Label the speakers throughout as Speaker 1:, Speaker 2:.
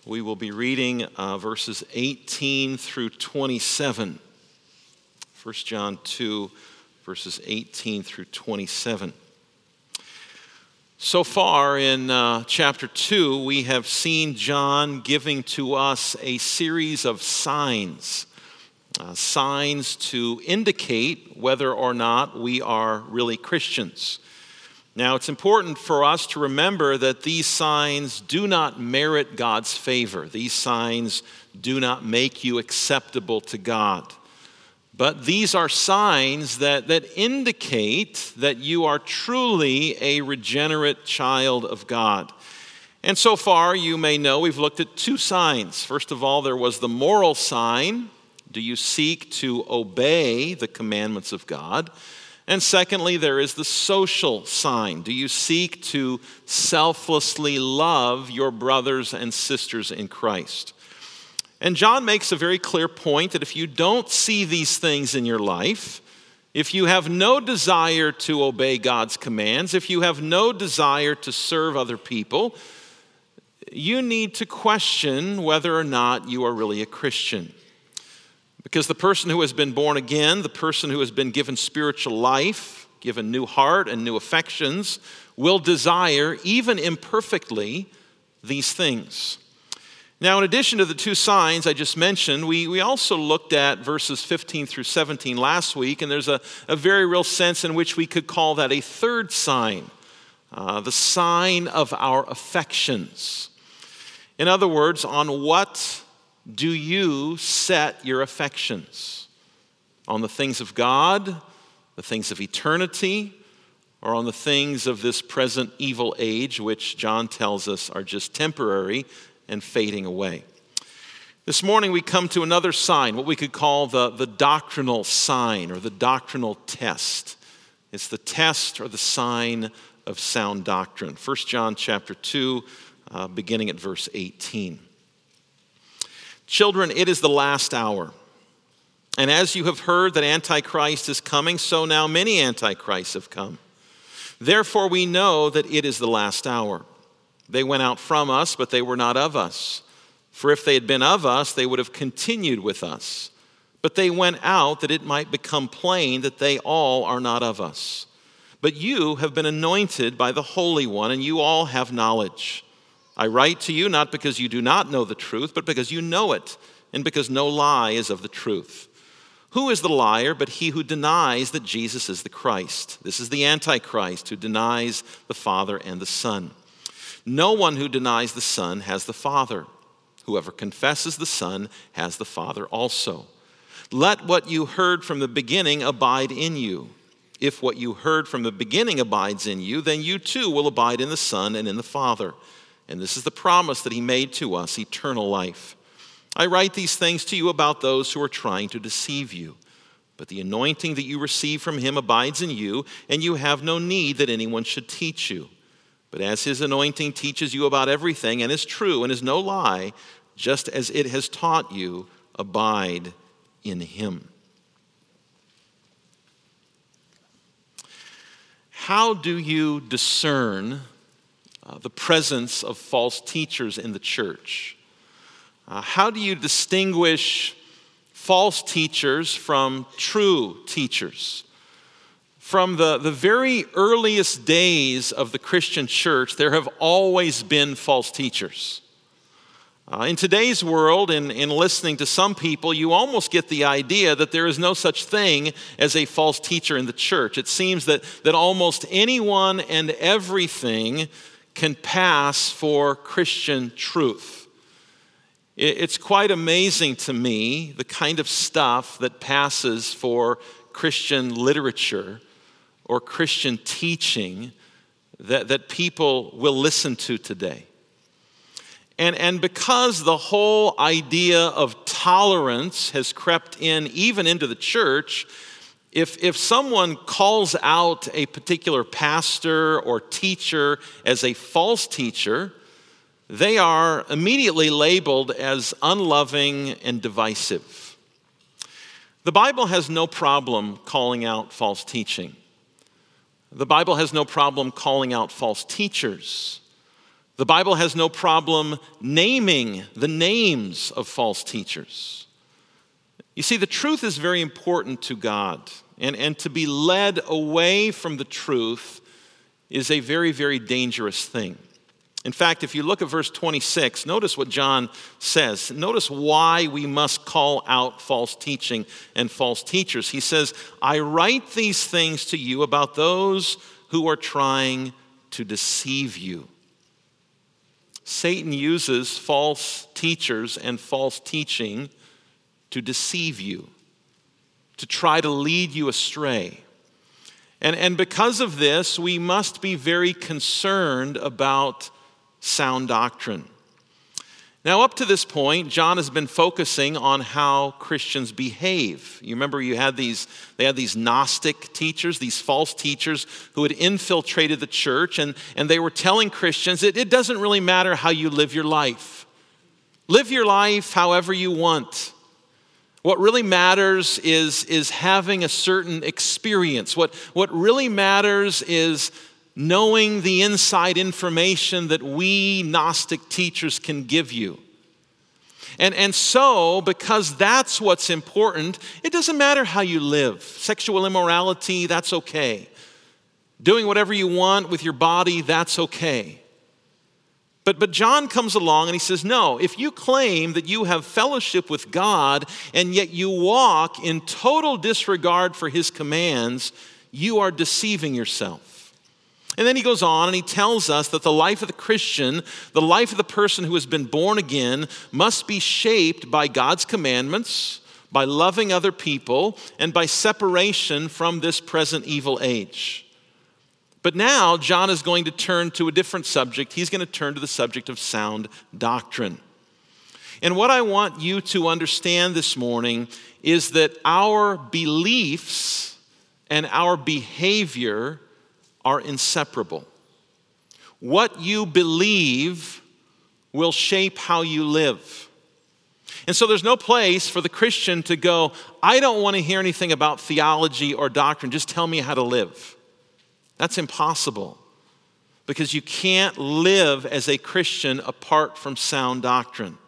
Speaker 1: We will be reading verses 18 through 27. 1 John 2, verses 18 through 27. So far in chapter 2, we have seen John giving to us a series of signs. Signs to indicate whether or not we are really Christians. Now, it's important for us to remember that these signs do not merit God's favor. These signs do not make you acceptable to God. But these are signs that indicate that you are truly a regenerate child of God. And so far, you may know, we've looked at two signs. First of all, there was the moral sign. Do you seek to obey the commandments of God? And secondly, there is the social sign. Do you seek to selflessly love your brothers and sisters in Christ? And John makes a very clear point that if you don't see these things in your life, if you have no desire to obey God's commands, if you have no desire to serve other people, you need to question whether or not you are really a Christian. Because the person who has been born again, the person who has been given spiritual life, given new heart and new affections, will desire, even imperfectly, these things. Now, in addition to the two signs I just mentioned, we also looked at verses 15 through 17 last week, and there's a very real sense in which we could call that a third sign, the sign of our affections. In other words, on what do you set your affections? On the things of God, the things of eternity, or on the things of this present evil age, which John tells us are just temporary and fading away? This morning we come to another sign, what we could call the doctrinal sign or the doctrinal test. It's the test or the sign of sound doctrine. 1 John chapter 2, beginning at verse 18. Children, it is the last hour. And as you have heard that Antichrist is coming, so now many Antichrists have come. Therefore we know that it is the last hour. They went out from us, but they were not of us. For if they had been of us, they would have continued with us. But they went out that it might become plain that they all are not of us. But you have been anointed by the Holy One, and you all have knowledge. I write to you not because you do not know the truth, but because you know it, and because no lie is of the truth. Who is the liar but he who denies that Jesus is the Christ? This is the Antichrist who denies the Father and the Son. No one who denies the Son has the Father. Whoever confesses the Son has the Father also. Let what you heard from the beginning abide in you. If what you heard from the beginning abides in you, then you too will abide in the Son and in the Father. And this is the promise that he made to us, eternal life. I write these things to you about those who are trying to deceive you. But the anointing that you receive from him abides in you, and you have no need that anyone should teach you. But as his anointing teaches you about everything and is true and is no lie, just as it has taught you, abide in him. How do you discern the presence of false teachers in the church? How do you distinguish false teachers from true teachers? From the very earliest days of the Christian church, there have always been false teachers. In today's world, in listening to some people, you almost get the idea that there is no such thing as a false teacher in the church. It seems that almost anyone and everything can pass for Christian truth. It's quite amazing to me the kind of stuff that passes for Christian literature or Christian teaching that people will listen to today. And because the whole idea of tolerance has crept in even into the church, if someone calls out a particular pastor or teacher as a false teacher, they are immediately labeled as unloving and divisive. The Bible has no problem calling out false teaching. The Bible has no problem calling out false teachers. The Bible has no problem naming the names of false teachers. You see, the truth is very important to God, and to be led away from the truth is a very, very dangerous thing. In fact, if you look at verse 26, notice what John says. Notice why we must call out false teaching and false teachers. He says, I write these things to you about those who are trying to deceive you. Satan uses false teachers and false teaching to deceive you, to try to lead you astray. And because of this, we must be very concerned about sound doctrine. Now, up to this point, John has been focusing on how Christians behave. You remember they had these Gnostic teachers, these false teachers who had infiltrated the church, and they were telling Christians it doesn't really matter how you live your life. Live your life however you want. What really matters is having a certain experience. What really matters is knowing the inside information that we Gnostic teachers can give you. And so, because that's what's important, it doesn't matter how you live. Sexual immorality, that's okay. Doing whatever you want with your body, that's okay. But John comes along and he says, no, if you claim that you have fellowship with God and yet you walk in total disregard for his commands, you are deceiving yourself. And then he goes on and he tells us that the life of the Christian, the life of the person who has been born again, must be shaped by God's commandments, by loving other people, and by separation from this present evil age. But now John is going to turn to a different subject. He's going to turn to the subject of sound doctrine. And what I want you to understand this morning is that our beliefs and our behavior are inseparable. What you believe will shape how you live. And so there's no place for the Christian to go, I don't want to hear anything about theology or doctrine, just tell me how to live. That's impossible, because you can't live as a Christian apart from sound doctrine.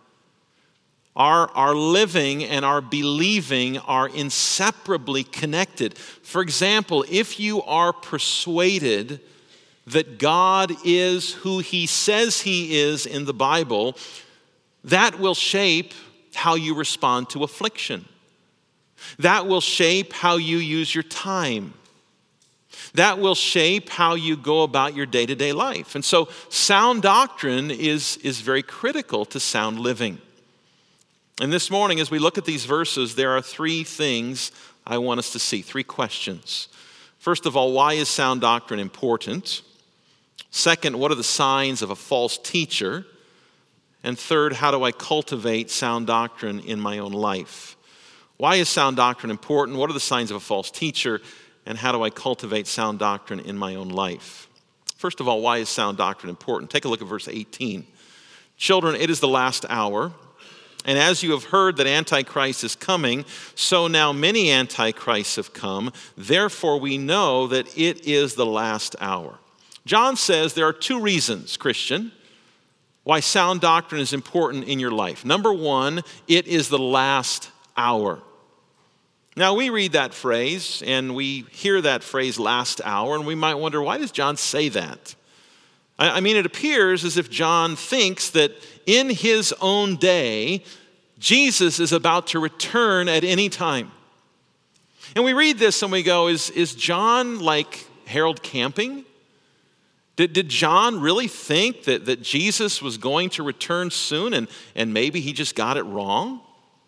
Speaker 1: Our living and our believing are inseparably connected. For example, if you are persuaded that God is who he says he is in the Bible, that will shape how you respond to affliction. That will shape how you use your time. That will shape how you go about your day-to-day life. And so sound doctrine is very critical to sound living. And this morning, as we look at these verses, there are three things I want us to see, three questions. First of all, why is sound doctrine important? Second, what are the signs of a false teacher? And third, how do I cultivate sound doctrine in my own life? Why is sound doctrine important? What are the signs of a false teacher? And how do I cultivate sound doctrine in my own life? First of all, why is sound doctrine important? Take a look at verse 18. Children, it is the last hour. And as you have heard that Antichrist is coming, so now many Antichrists have come. Therefore, we know that it is the last hour. John says there are two reasons, Christian, why sound doctrine is important in your life. Number one, it is the last hour. Now, we read that phrase and we hear that phrase last hour, and we might wonder, why does John say that? I mean, it appears as if John thinks that in his own day, Jesus is about to return at any time. And we read this and we go, is John like Harold Camping? Did John really think that Jesus was going to return soon and maybe he just got it wrong?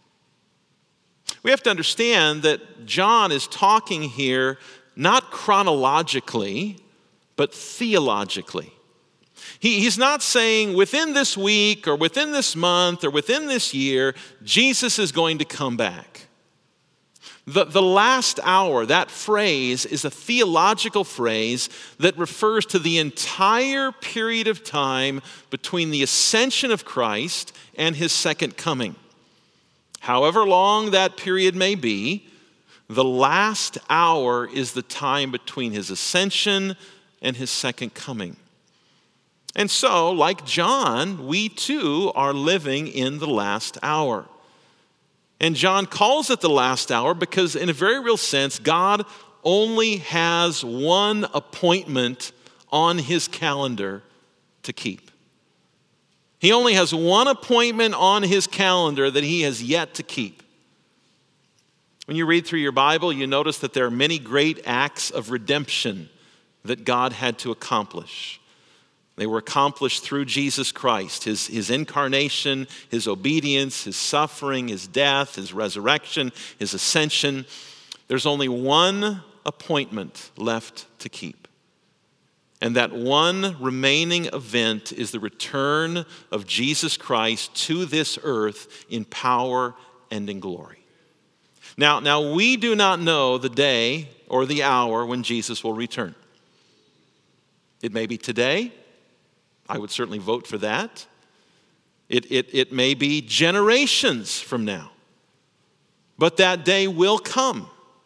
Speaker 1: We have to understand that John is talking here not chronologically, but theologically. He's not saying within this week or within this month or within this year, Jesus is going to come back. The last hour, that phrase is a theological phrase that refers to the entire period of time between the ascension of Christ and his second coming. However long that period may be, the last hour is the time between his ascension and his second coming. And so, like John, we too are living in the last hour. And John calls it the last hour because, in a very real sense, God only has one appointment on his calendar to keep. He only has one appointment on his calendar that he has yet to keep. When you read through your Bible, you notice that there are many great acts of redemption that God had to accomplish. They were accomplished through Jesus Christ, his incarnation, his obedience, his suffering, his death, his resurrection, his ascension. There's only one appointment left to keep. And that one remaining event is the return of Jesus Christ to this earth in power and in glory. Now we do not know the day or the hour when Jesus will return. It may be today. I would certainly vote for that. It may be generations from now. But that day will come.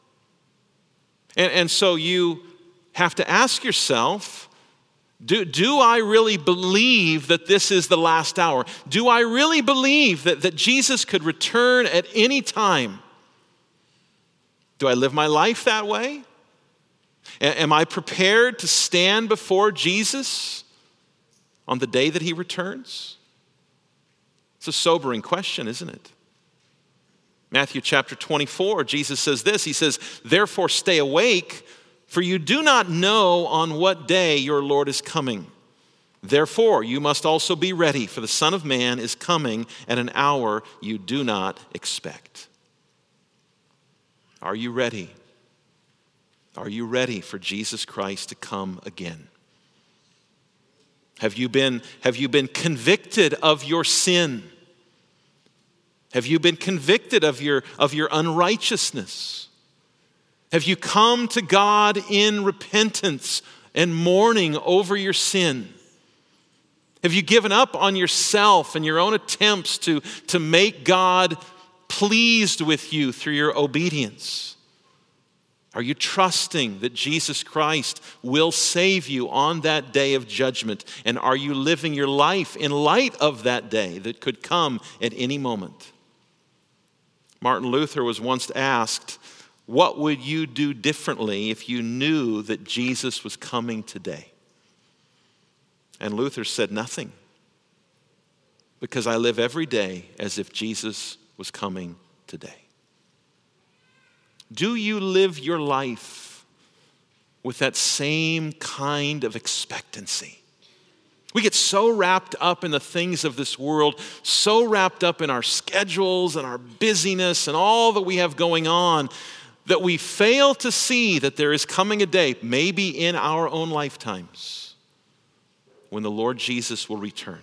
Speaker 1: And so you have to ask yourself, do I really believe that this is the last hour? Do I really believe that Jesus could return at any time? Do I live my life that way? Am I prepared to stand before Jesus on the day that he returns? It's a sobering question, isn't it? Matthew chapter 24, Jesus says this. He says, "Therefore stay awake, for you do not know on what day your Lord is coming. Therefore you must also be ready, for the Son of Man is coming at an hour you do not expect." Are you ready? Are you ready for Jesus Christ to come again? Have you been convicted of your sin? Have you been convicted of your unrighteousness? Have you come to God in repentance and mourning over your sin? Have you given up on yourself and your own attempts to make God pleased with you through your obedience? Are you trusting that Jesus Christ will save you on that day of judgment? And are you living your life in light of that day that could come at any moment? Martin Luther was once asked, what would you do differently if you knew that Jesus was coming today? And Luther said, nothing, because I live every day as if Jesus was coming today. Do you live your life with that same kind of expectancy? We get so wrapped up in the things of this world, so wrapped up in our schedules and our busyness and all that we have going on, that we fail to see that there is coming a day, maybe in our own lifetimes, when the Lord Jesus will return.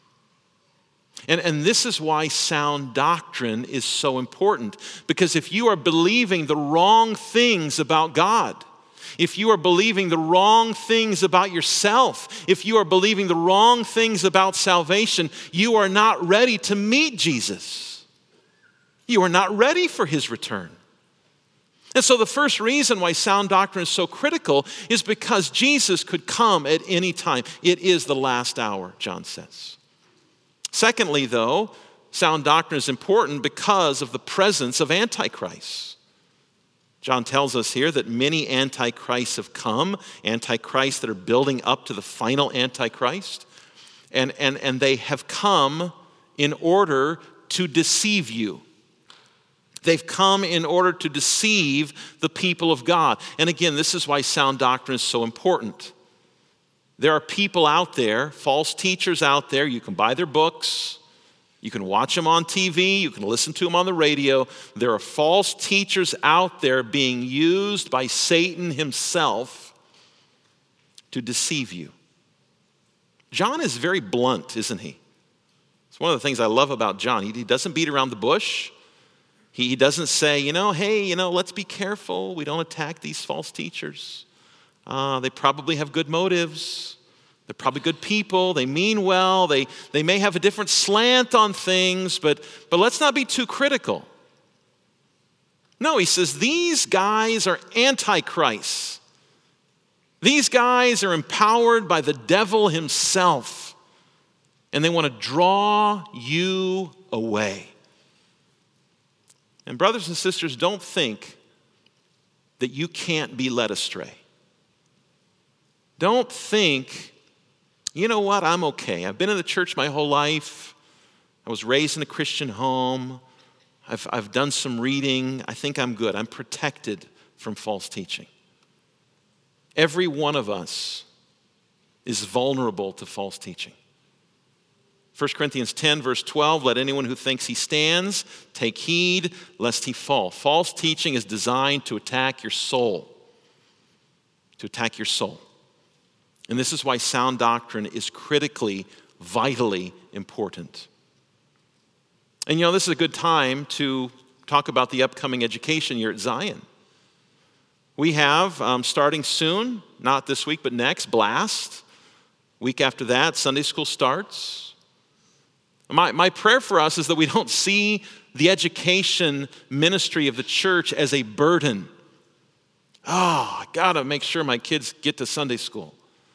Speaker 1: And this is why sound doctrine is so important. Because if you are believing the wrong things about God, if you are believing the wrong things about yourself, if you are believing the wrong things about salvation, you are not ready to meet Jesus. You are not ready for his return. And so the first reason why sound doctrine is so critical is because Jesus could come at any time. It is the last hour, John says. Secondly, though, sound doctrine is important because of the presence of antichrists. John tells us here that many antichrists have come, antichrists that are building up to the final antichrist, and they have come in order to deceive you. They've come in order to deceive the people of God. And again, this is why sound doctrine is so important. There are people out there, false teachers out there. You can buy their books. You can watch them on TV. You can listen to them on the radio. There are false teachers out there being used by Satan himself to deceive you. John is very blunt, isn't he? It's one of the things I love about John. He doesn't beat around the bush. He doesn't say, hey, let's be careful. We don't attack these false teachers. They probably have good motives. They're probably good people. They mean well. They may have a different slant on things, but let's not be too critical. No, he says these guys are antichrists. These guys are empowered by the devil himself, and they want to draw you away. And brothers and sisters, don't think that you can't be led astray. Don't think, you know what, I'm okay. I've been in the church my whole life. I was raised in a Christian home. I've done some reading. I think I'm good. I'm protected from false teaching. Every one of us is vulnerable to false teaching. 1 Corinthians 10, verse 12, let anyone who thinks he stands take heed lest he fall. False teaching is designed to attack your soul. To attack your soul. And this is why sound doctrine is critically, vitally important. And you know, this is a good time to talk about the upcoming education year at Zion. We have, starting soon, not this week, but next, Blast. Week after that, Sunday school starts. My prayer for us is that we don't see the education ministry of the church as a burden. I got to make sure my kids get to Sunday school.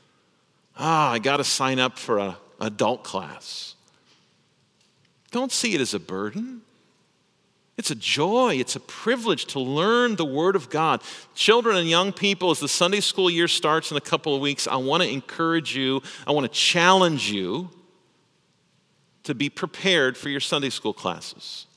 Speaker 1: I got to sign up for an adult class. Don't see it as a burden. It's a joy. It's a privilege to learn the Word of God. Children and young people, as the Sunday school year starts in a couple of weeks, I want to encourage you, I want to challenge you to be prepared for your Sunday school classes.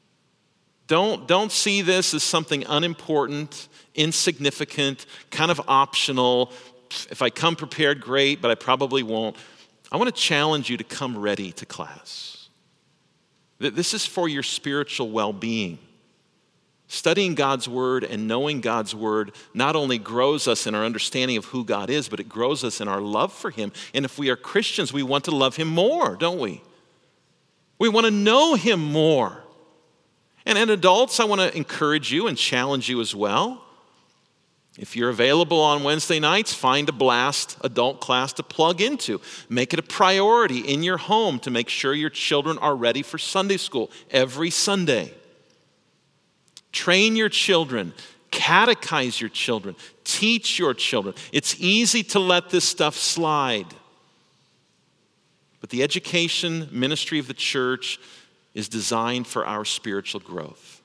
Speaker 1: Don't see this as something unimportant, insignificant, kind of optional. If I come prepared, great, but I probably won't. I want to challenge you to come ready to class. This is for your spiritual well-being. Studying God's Word and knowing God's Word not only grows us in our understanding of who God is, but it grows us in our love for Him. And if we are Christians, we want to love Him more, don't we? We want to know Him more. And adults, I want to encourage you and challenge you as well. If you're available on Wednesday nights, find a Blast adult class to plug into. Make it a priority in your home to make sure your children are ready for Sunday school every Sunday. Train your children. Catechize your children. Teach your children. It's easy to let this stuff slide. But the education ministry of the church is designed for our spiritual growth.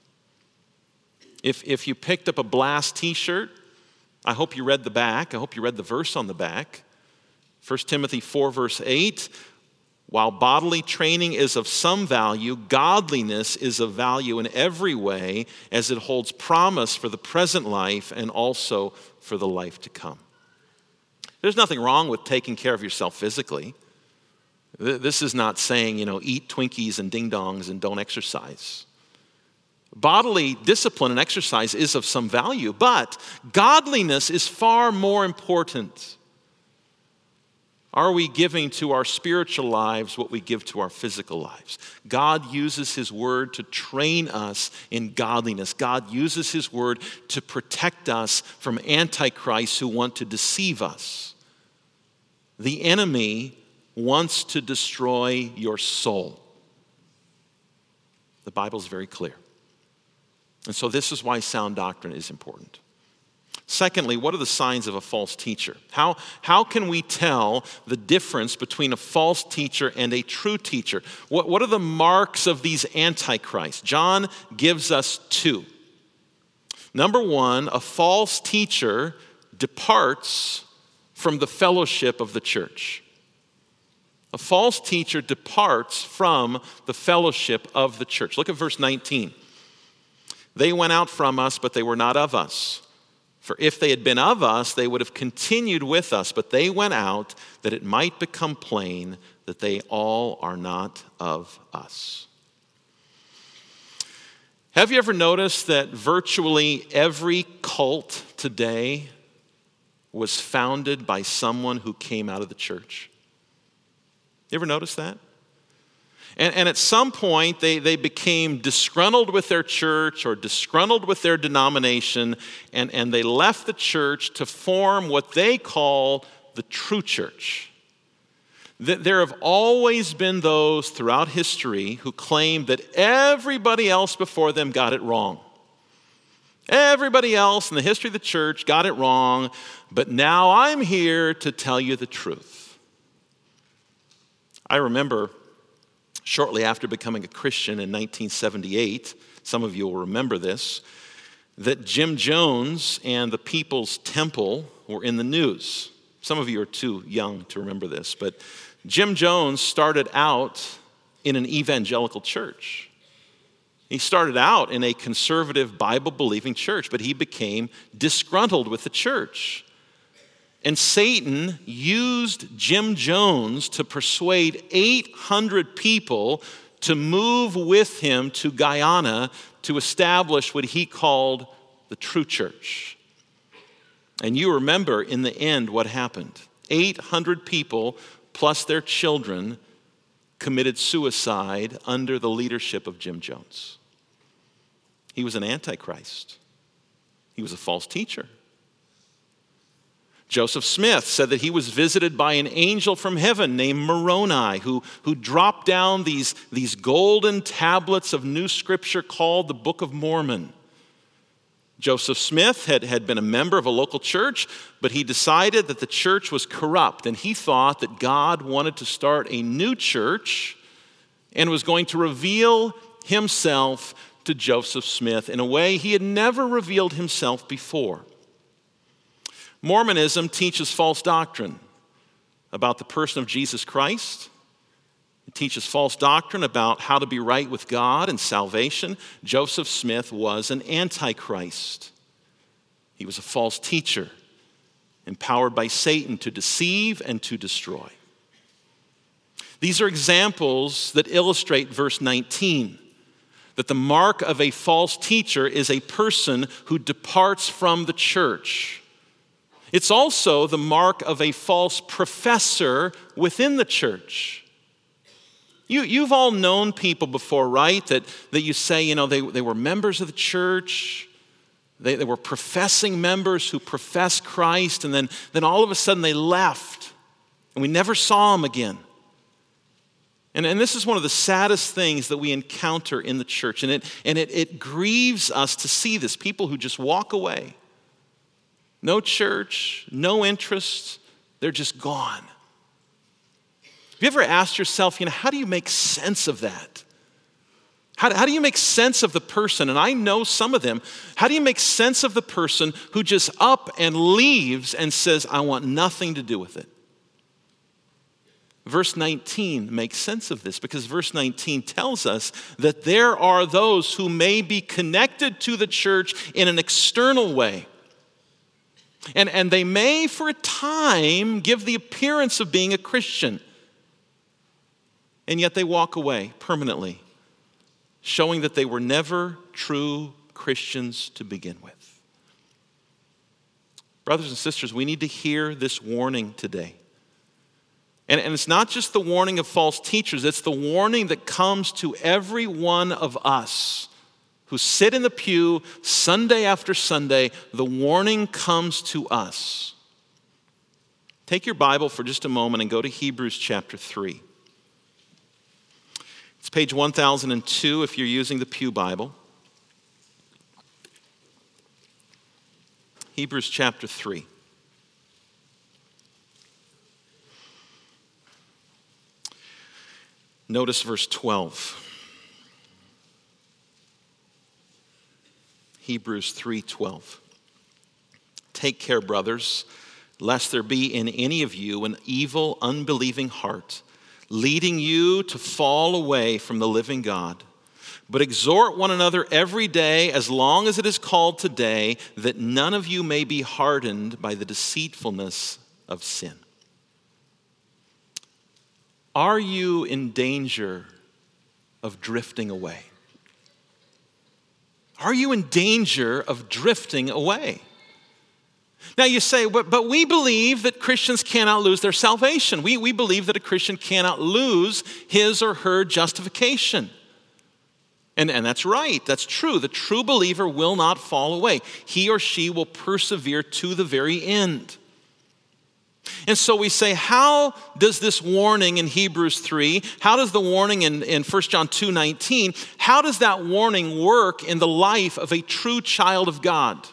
Speaker 1: If you picked up a Blast t-shirt, I hope you read the back. I hope you read the verse on the back. 1 Timothy 4, verse 8, while bodily training is of some value, godliness is of value in every way, as it holds promise for the present life and also for the life to come. There's nothing wrong with taking care of yourself physically. This is not saying, eat Twinkies and ding-dongs and don't exercise. Bodily discipline and exercise is of some value, but godliness is far more important. Are we giving to our spiritual lives what we give to our physical lives? God uses His Word to train us in godliness. God uses His Word to protect us from antichrists who want to deceive us. The enemy wants to destroy your soul. The Bible is very clear. And so this is why sound doctrine is important. Secondly, what are the signs of a false teacher? How can we tell the difference between a false teacher and a true teacher? What are the marks of these antichrists? John gives us two. Number one, a false teacher departs from the fellowship of the church. A false teacher departs from the fellowship of the church. Look at verse 19. They went out from us, but they were not of us. For if they had been of us, they would have continued with us. But they went out that it might become plain that they all are not of us. Have you ever noticed that virtually every cult today was founded by someone who came out of the church? You ever notice that? And at some point, they became disgruntled with their church or disgruntled with their denomination, and they left the church to form what they call the true church. There have always been those throughout history who claim that everybody else before them got it wrong. Everybody else in the history of the church got it wrong, but now I'm here to tell you the truth. I remember shortly after becoming a Christian in 1978, some of you will remember this, that Jim Jones and the People's Temple were in the news. Some of you are too young to remember this, but Jim Jones started out in an evangelical church. He started out in a conservative, Bible-believing church, but he became disgruntled with the church. And Satan used Jim Jones to persuade 800 people to move with him to Guyana to establish what he called the true church. And you remember in the end what happened. 800 people plus their children committed suicide under the leadership of Jim Jones. He was an antichrist. He was a false teacher. Joseph Smith said that he was visited by an angel from heaven named Moroni who dropped down these golden tablets of new scripture called the Book of Mormon. Joseph Smith had been a member of a local church, but he decided that the church was corrupt, and he thought that God wanted to start a new church and was going to reveal himself to Joseph Smith in a way he had never revealed himself before. Mormonism teaches false doctrine about the person of Jesus Christ. It teaches false doctrine about how to be right with God and salvation. Joseph Smith was an antichrist. He was a false teacher, empowered by Satan to deceive and to destroy. These are examples that illustrate verse 19, that the mark of a false teacher is a person who departs from the church. It's also the mark of a false professor within the church. You've all known people before, right? That you say, they were members of the church. They were professing members who professed Christ, and then all of a sudden they left, and we never saw them again. And this is one of the saddest things that we encounter in the church, and it grieves us to see this. People who just walk away. No church, no interest, they're just gone. Have you ever asked yourself, how do you make sense of that? How do you make sense of the person, and I know some of them, how do you make sense of the person who just up and leaves and says, I want nothing to do with it? Verse 19 makes sense of this because verse 19 tells us that there are those who may be connected to the church in an external way. And they may, for a time, give the appearance of being a Christian. And yet they walk away permanently, showing that they were never true Christians to begin with. Brothers and sisters, we need to hear this warning today. And it's not just the warning of false teachers, it's the warning that comes to every one of us who sit in the pew Sunday after Sunday. The warning comes to us. Take your Bible for just a moment and go to Hebrews chapter 3. It's page 1002 if you're using the Pew Bible. Hebrews chapter 3. Notice verse 12. Hebrews 3:12. Take care, brothers, lest there be in any of you an evil, unbelieving heart, leading you to fall away from the living God. But exhort one another every day, as long as it is called today, that none of you may be hardened by the deceitfulness of sin. Are you in danger of drifting away? Are you in danger of drifting away? Now you say, but we believe that Christians cannot lose their salvation. We believe that a Christian cannot lose his or her justification. And that's right, that's true. The true believer will not fall away. He or she will persevere to the very end. And so we say, how does this warning in Hebrews 3, how does the warning in 1 John 2:19, how does that warning work in the life of a true child of God?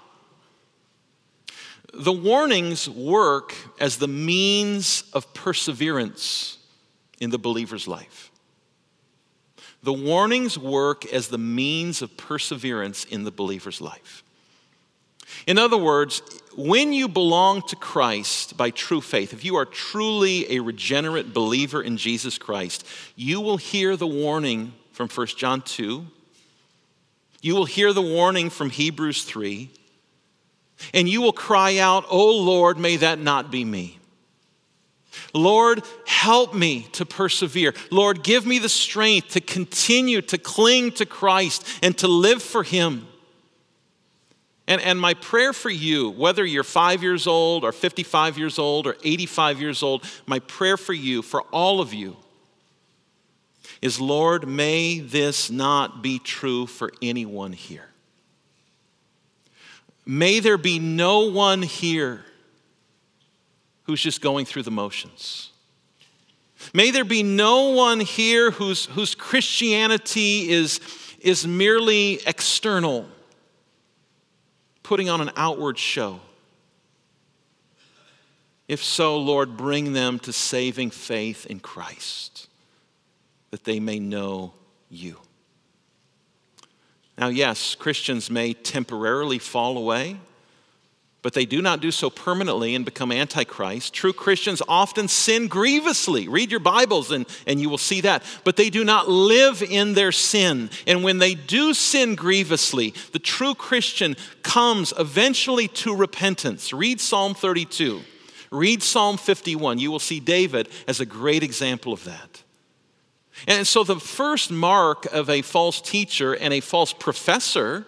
Speaker 1: The warnings work as the means of perseverance in the believer's life. The warnings work as the means of perseverance in the believer's life. In other words, when you belong to Christ by true faith, if you are truly a regenerate believer in Jesus Christ, you will hear the warning from 1 John 2. You will hear the warning from Hebrews 3. And you will cry out, "Oh Lord, may that not be me. Lord, help me to persevere. Lord, give me the strength to continue to cling to Christ and to live for Him." And my prayer for you, whether you're 5 years old or 55 years old or 85 years old, my prayer for you, for all of you, is, Lord, may this not be true for anyone here. May there be no one here who's just going through the motions. May there be no one here whose Christianity is merely external, putting on an outward show. If so, Lord, bring them to saving faith in Christ, that they may know you. Now, yes, Christians may temporarily fall away, but they do not do so permanently and become antichrist. True Christians often sin grievously. Read your Bibles and you will see that. But they do not live in their sin. And when they do sin grievously, the true Christian comes eventually to repentance. Read Psalm 32. Read Psalm 51. You will see David as a great example of that. And so the first mark of a false teacher and a false professor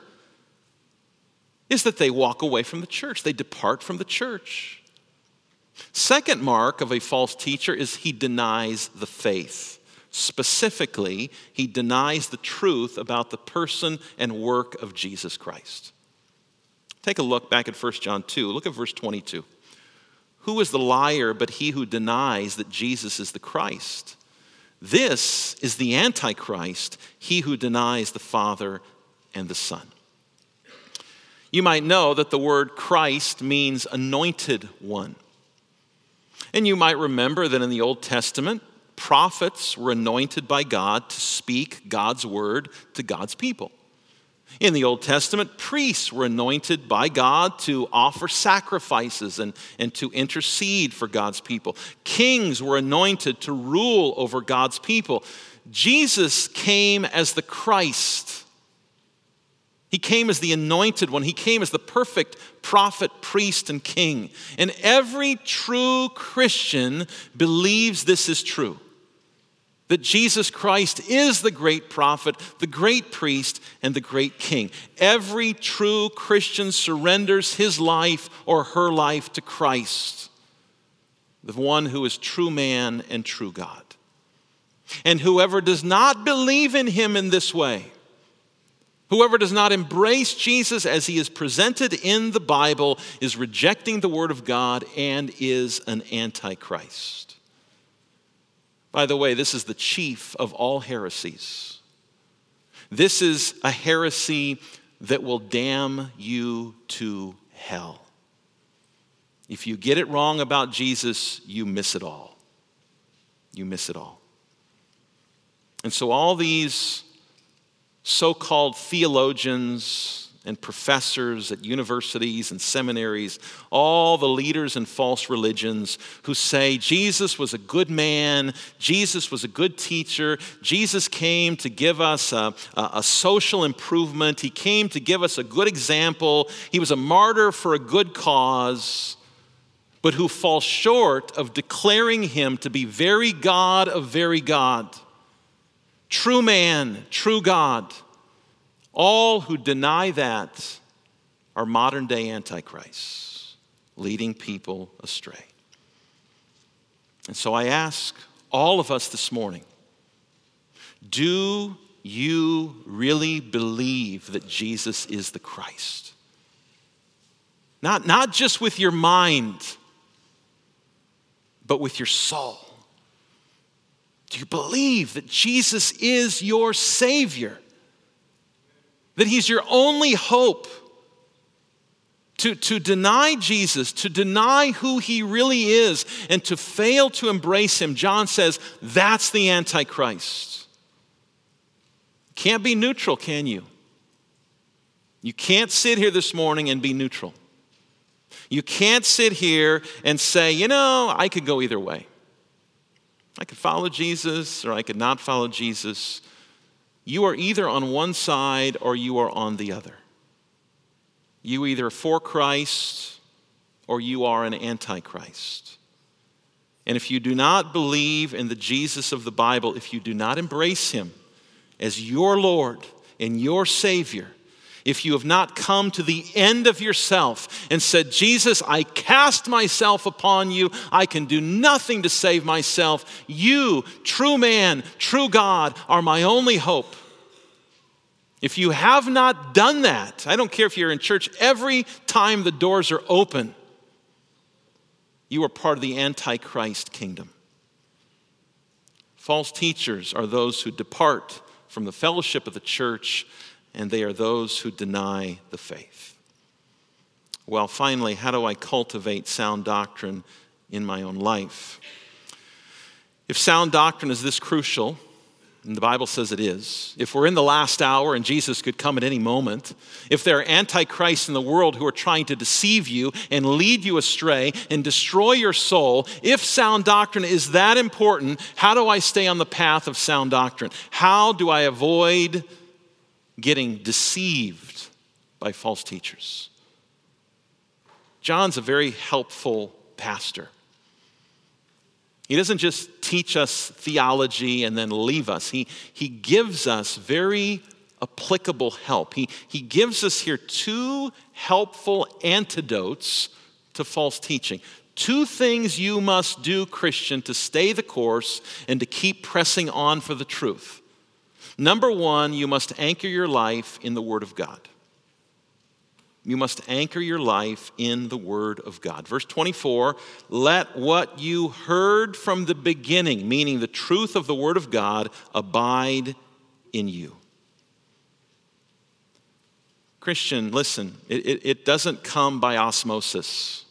Speaker 1: is that they walk away from the church. They depart from the church. Second mark of a false teacher is he denies the faith. Specifically, he denies the truth about the person and work of Jesus Christ. Take a look back at 1 John 2. Look at verse 22. Who is the liar but he who denies that Jesus is the Christ? This is the Antichrist, he who denies the Father and the Son. You might know that the word Christ means anointed one. And you might remember that in the Old Testament, prophets were anointed by God to speak God's word to God's people. In the Old Testament, priests were anointed by God to offer sacrifices and to intercede for God's people. Kings were anointed to rule over God's people. Jesus came as the Christ. He came as the anointed one. He came as the perfect prophet, priest, and king. And every true Christian believes this is true. That Jesus Christ is the great prophet, the great priest, and the great king. Every true Christian surrenders his life or her life to Christ, the one who is true man and true God. And whoever does not believe in him in this way, whoever does not embrace Jesus as he is presented in the Bible, is rejecting the word of God and is an antichrist. By the way, this is the chief of all heresies. This is a heresy that will damn you to hell. If you get it wrong about Jesus, you miss it all. You miss it all. And so all these so-called theologians and professors at universities and seminaries, all the leaders in false religions who say Jesus was a good man, Jesus was a good teacher, Jesus came to give us a social improvement, he came to give us a good example, he was a martyr for a good cause, but who fall short of declaring him to be very God of very God, true man, true God. All who deny that are modern day antichrists, leading people astray. And so I ask all of us this morning, do you really believe that Jesus is the Christ? Not just with your mind, but with your soul. Do you believe that Jesus is your Savior? That He's your only hope? To deny Jesus, to deny who He really is, and to fail to embrace Him, John says, that's the Antichrist. Can't be neutral, can you? You can't sit here this morning and be neutral. You can't sit here and say, I could go either way. I could follow Jesus or I could not follow Jesus. You are either on one side or you are on the other. You either for Christ or you are an antichrist. And if you do not believe in the Jesus of the Bible, if you do not embrace Him as your Lord and your Savior, if you have not come to the end of yourself and said, Jesus, I cast myself upon you. I can do nothing to save myself. You, true man, true God, are my only hope. If you have not done that, I don't care if you're in church every time the doors are open, you are part of the Antichrist kingdom. False teachers are those who depart from the fellowship of the church, and they are those who deny the faith. Well, finally, how do I cultivate sound doctrine in my own life? If sound doctrine is this crucial, and the Bible says it is, if we're in the last hour and Jesus could come at any moment, if there are antichrists in the world who are trying to deceive you and lead you astray and destroy your soul, if sound doctrine is that important, how do I stay on the path of sound doctrine? How do I avoid getting deceived by false teachers? John's a very helpful pastor. He doesn't just teach us theology and then leave us. He gives us very applicable help. He gives us here two helpful antidotes to false teaching. Two things you must do, Christian, to stay the course and to keep pressing on for the truth. Number one, you must anchor your life in the Word of God. You must anchor your life in the Word of God. Verse 24, let what you heard from the beginning, meaning the truth of the Word of God, abide in you. Christian, listen, it doesn't come by osmosis.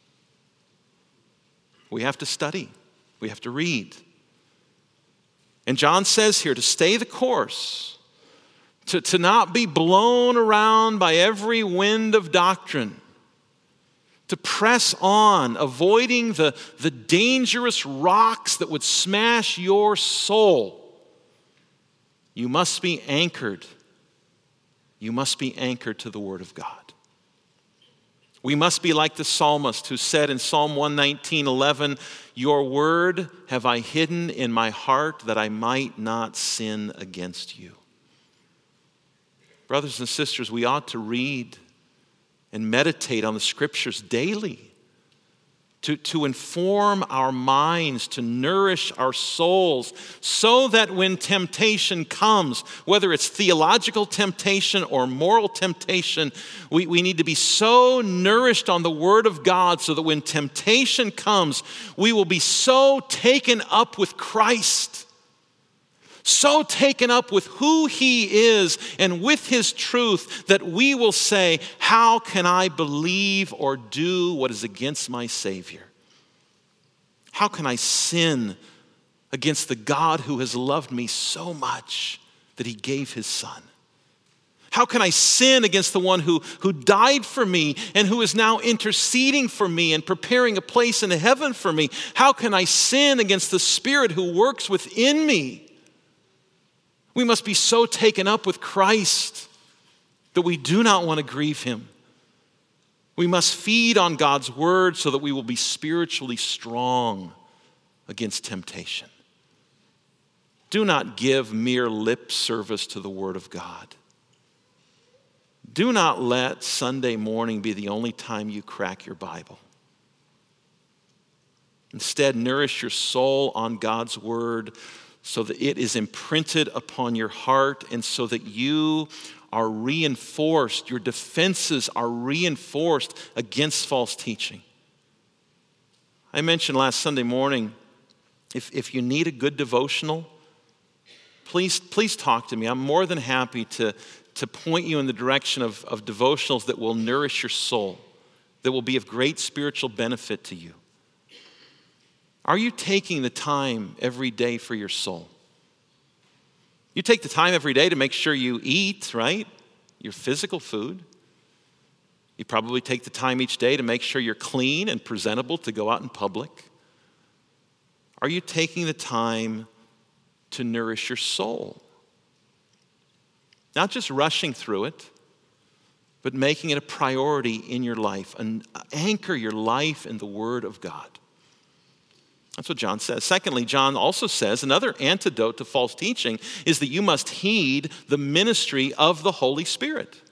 Speaker 1: We have to study. We have to read. And John says here to stay the course, to not be blown around by every wind of doctrine, to press on, avoiding the dangerous rocks that would smash your soul. You must be anchored. You must be anchored to the Word of God. We must be like the psalmist who said in Psalm 119:11, your word have I hidden in my heart that I might not sin against you. Brothers and sisters, we ought to read and meditate on the Scriptures daily to inform our minds, to nourish our souls, so that when temptation comes, whether it's theological temptation or moral temptation, we need to be so nourished on the Word of God so that when temptation comes, we will be so taken up with Christ, so taken up with who He is and with His truth that we will say, how can I believe or do what is against my Savior? How can I sin against the God who has loved me so much that He gave His Son? How can I sin against the one who died for me and who is now interceding for me and preparing a place in heaven for me? How can I sin against the Spirit who works within me? We must be so taken up with Christ that we do not want to grieve Him. We must feed on God's Word so that we will be spiritually strong against temptation. Do not give mere lip service to the Word of God. Do not let Sunday morning be the only time you crack your Bible. Instead, nourish your soul on God's Word so that it is imprinted upon your heart and so that you are reinforced, your defenses are reinforced against false teaching. I mentioned last Sunday morning, if you need a good devotional, please talk to me. I'm more than happy to point you in the direction of devotionals that will nourish your soul, that will be of great spiritual benefit to you. Are you taking the time every day for your soul? You take the time every day to make sure you eat, right? Your physical food. You probably take the time each day to make sure you're clean and presentable to go out in public. Are you taking the time to nourish your soul? Not just rushing through it, but making it a priority in your life and anchor your life in the Word of God. That's what John says. Secondly, John also says another antidote to false teaching is that you must heed the ministry of the Holy Spirit.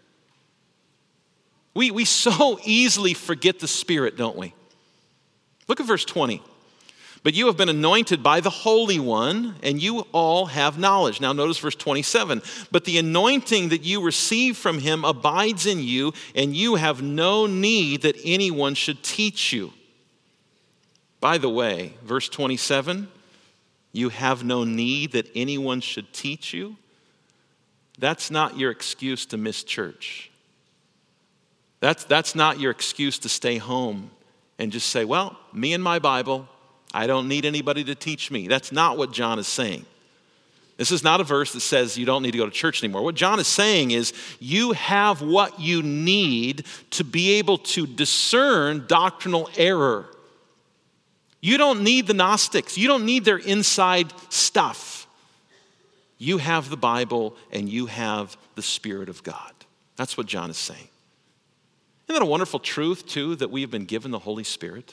Speaker 1: We so easily forget the Spirit, don't we? Look at verse 20. But you have been anointed by the Holy One, and you all have knowledge. Now notice verse 27. But the anointing that you receive from him abides in you, and you have no need that anyone should teach you. By the way, verse 27, you have no need that anyone should teach you. That's not your excuse to miss church. That's not your excuse to stay home and just say, well, me and my Bible, I don't need anybody to teach me. That's not what John is saying. This is not a verse that says you don't need to go to church anymore. What John is saying is you have what you need to be able to discern doctrinal error. You don't need the Gnostics. You don't need their inside stuff. You have the Bible and you have the Spirit of God. That's what John is saying. Isn't that a wonderful truth, too, that we have been given the Holy Spirit?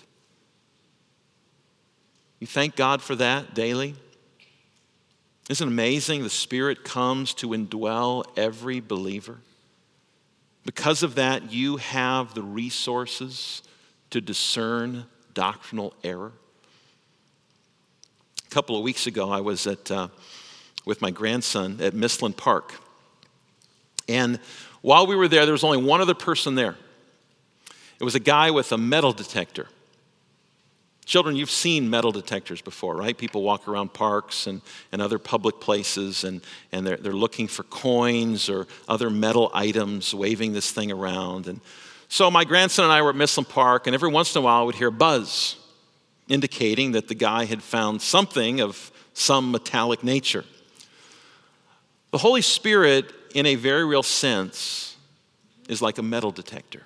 Speaker 1: You thank God for that daily? Isn't it amazing? The Spirit comes to indwell every believer. Because of that, you have the resources to discern doctrinal error. A couple of weeks ago, I was with my grandson at Mistland Park. And while we were there was only one other person there. It was a guy with a metal detector. Children, you've seen metal detectors before, right? People walk around parks and other public places, and they're looking for coins or other metal items, waving this thing around. And so my grandson and I were at Mistland Park, and every once in a while I would hear a buzz, indicating that the guy had found something of some metallic nature. The Holy Spirit, in a very real sense, is like a metal detector.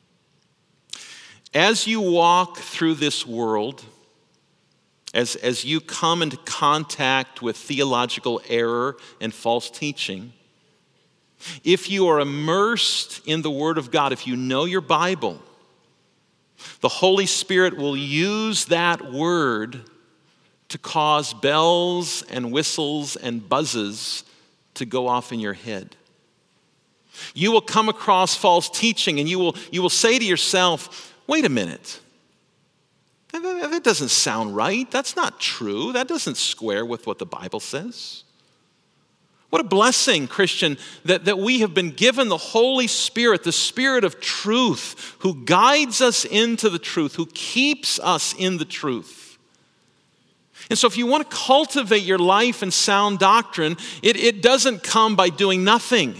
Speaker 1: As you walk through this world, as you come into contact with theological error and false teaching, if you are immersed in the Word of God, if you know your Bible, the Holy Spirit will use that Word to cause bells and whistles and buzzes to go off in your head. You will come across false teaching and you will say to yourself, wait a minute, that doesn't sound right. That's not true. That doesn't square with what the Bible says. What a blessing, Christian, that we have been given the Holy Spirit, the Spirit of truth, who guides us into the truth, who keeps us in the truth. And so if you want to cultivate your life in sound doctrine, it doesn't come by doing nothing.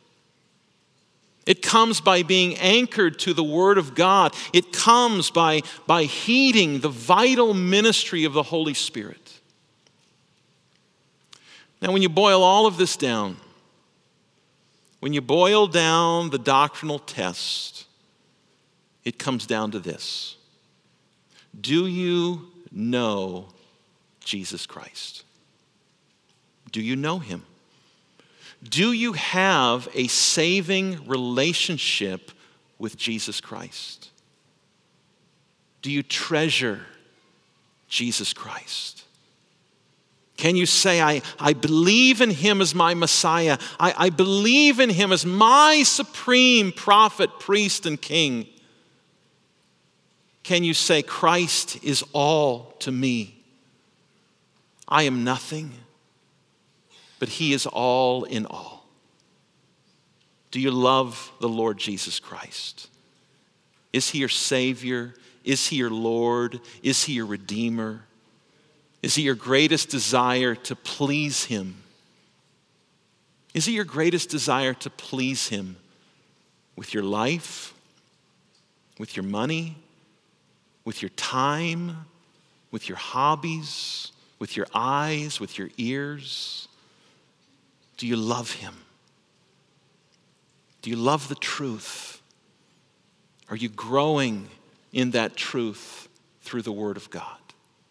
Speaker 1: It comes by being anchored to the Word of God. It comes by heeding the vital ministry of the Holy Spirit. Now, when you boil all of this down, when you boil down the doctrinal test, it comes down to this. Do you know Jesus Christ? Do you know him? Do you have a saving relationship with Jesus Christ? Do you treasure Jesus Christ? Can you say, I believe in him as my Messiah. I believe in him as my supreme prophet, priest, and king? Can you say, Christ is all to me? I am nothing, but he is all in all. Do you love the Lord Jesus Christ? Is he your Savior? Is he your Lord? Is he your Redeemer? Is he your greatest desire to please him? Is it your greatest desire to please him with your life, with your money, with your time, with your hobbies, with your eyes, with your ears? Do you love him? Do you love the truth? Are you growing in that truth through the Word of God?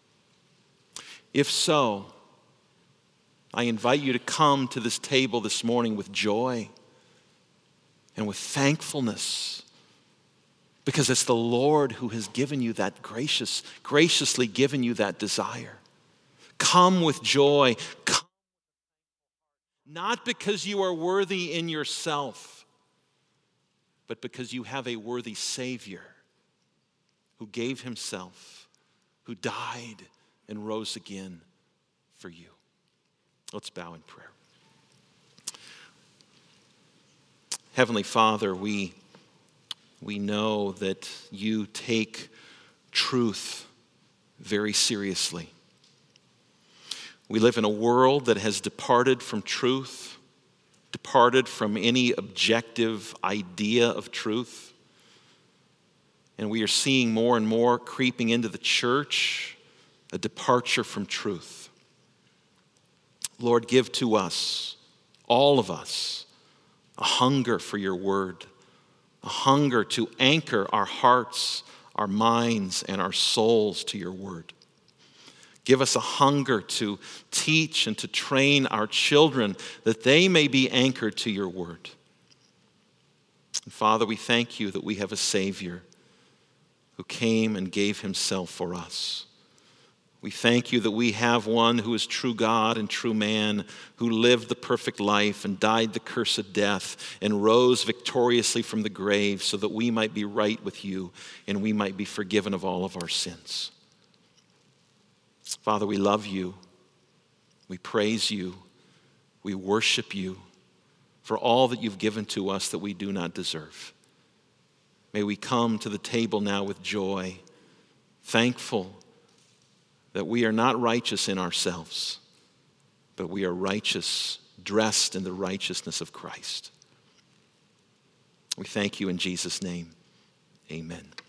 Speaker 1: If so, I invite you to come to this table this morning with joy and with thankfulness, because it's the Lord who has given you that graciously given you that desire. Come with joy. Come, not because you are worthy in yourself, but because you have a worthy Savior who gave himself, who died and rose again for you. Let's bow in prayer. Heavenly Father, we know that you take truth very seriously. We live in a world that has departed from truth, departed from any objective idea of truth. And we are seeing more and more creeping into the church a departure from truth. Lord, give to us, all of us, a hunger for your word, a hunger to anchor our hearts, our minds, and our souls to your word. Give us a hunger to teach and to train our children that they may be anchored to your word. And Father, we thank you that we have a Savior who came and gave himself for us. We thank you that we have one who is true God and true man, who lived the perfect life and died the curse of death and rose victoriously from the grave so that we might be right with you and we might be forgiven of all of our sins. Father, we love you. We praise you. We worship you for all that you've given to us that we do not deserve. May we come to the table now with joy, thankful that we are not righteous in ourselves, but we are righteous, dressed in the righteousness of Christ. We thank you in Jesus' name. Amen.